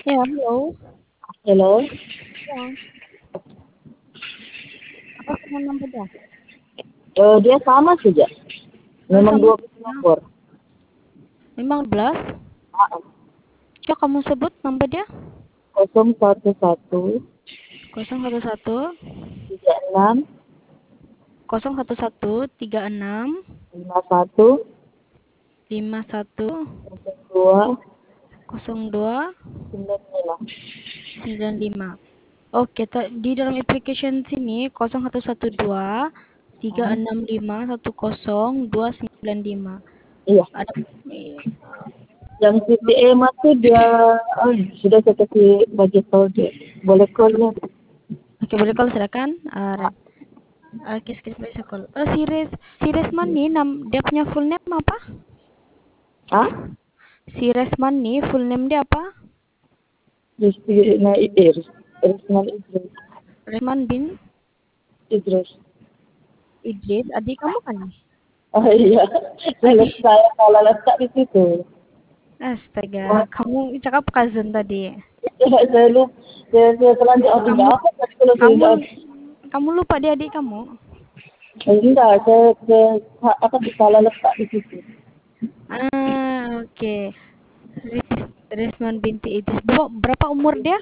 Ya, halo. Hello. Ya, apa phone number dia? Dia sama saja. Memang Sama dua ya. nomor. Memang 12. Ah, Coba kamu sebut number dia. 011 011 36 011 36 51 51 02 02 95. 95. Oke, di dalam application sini 0112 Ah, 365 10 295. iya. Ada Yang CTA itu dia sudah saya kasih bagi tahu dia. Boleh call ya. Oke, boleh kalau silakan. Oke, skip boleh saya call. Si Resman nih dia punya full name apa? Ah, Si Resman nih full name dia apa? Rizky na Idris. Rizman Idris. Resman bin Idris. Idris, adik kamu kan nih? Oh iya, Adik. saya salah letak di situ. Astaga, kamu cakap cousin tadi. Saya lupa, saya telanjang Kamu apa tadi kalau saya kamu jawab. kamu lupa dia adik kamu? Enggak, saya salah letak di situ. Oke. Resman binti Idris. Berapa umur dia?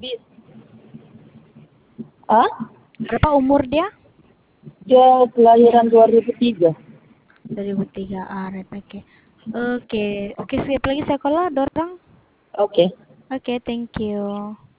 Ah, Berapa umur dia? dia kelahiran 2003. 2003. Right, oke. Oke, siap lagi saya call lah, dorang. Oke. Oke, thank you.